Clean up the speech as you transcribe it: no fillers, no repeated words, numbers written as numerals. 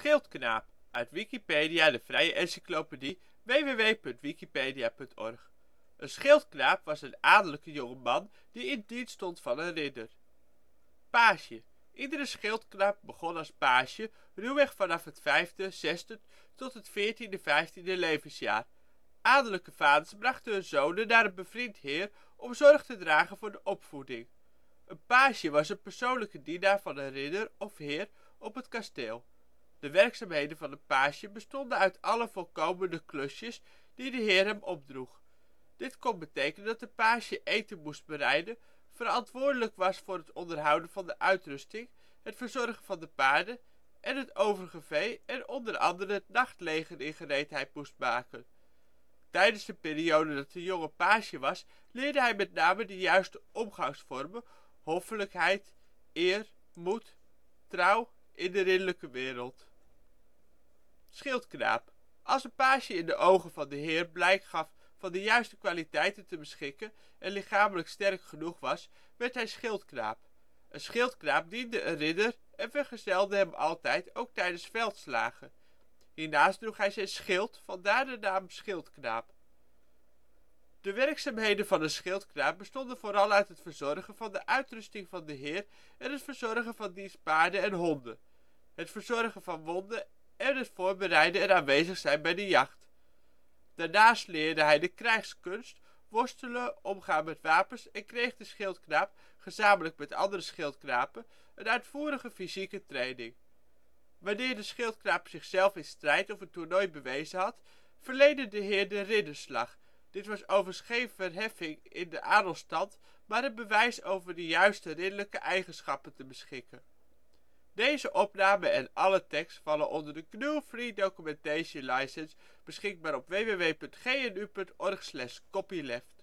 schildknaap, uit Wikipedia, de vrije encyclopedie. www.wikipedia.org. Een schildknaap was een adellijke jongeman die in dienst stond van een ridder. Page. Iedere schildknaap begon als page, ruwweg vanaf het 5e, 6e tot het 14e, 15e levensjaar. Adellijke vaders brachten hun zonen naar een bevriend heer om zorg te dragen voor de opvoeding. Een page was een persoonlijke dienaar van een ridder of heer op het kasteel. De werkzaamheden van een page bestonden uit alle voorkomende klusjes die de heer hem opdroeg. Dit kon betekenen dat de page eten moest bereiden, verantwoordelijk was voor het onderhouden van de uitrusting, het verzorgen van de paarden en het overige vee en onder andere het nachtleger in gereedheid moest maken. Tijdens de periode dat de jonge page was, leerde hij met name de juiste omgangsvormen, hoffelijkheid, eer, moed, trouw in de ridderlijke wereld. Schildknaap. Als een page in de ogen van de heer blijk gaf van de juiste kwaliteiten te beschikken en lichamelijk sterk genoeg was, werd hij schildknaap. Een schildknaap diende een ridder en vergezelde hem altijd, ook tijdens veldslagen. Hiernaast droeg hij zijn schild, vandaar de naam schildknaap. De werkzaamheden van een schildknaap bestonden vooral uit het verzorgen van de uitrusting van de heer en het verzorgen van diens paarden en honden, het verzorgen van wonden en het voorbereiden en aanwezig zijn bij de jacht. Daarnaast leerde hij de krijgskunst, worstelen, omgaan met wapens en kreeg de schildknaap, gezamenlijk met andere schildknapen, een uitvoerige fysieke training. Wanneer de schildknaap zichzelf in strijd of een toernooi bewezen had, verleende de heer de ridderslag. Dit was overigens geen verheffing in de adelstand, maar een bewijs over de juiste ridderlijke eigenschappen te beschikken. Deze opname en alle tekst vallen onder de GNU Free Documentation License, beschikbaar op www.gnu.org/copyleft.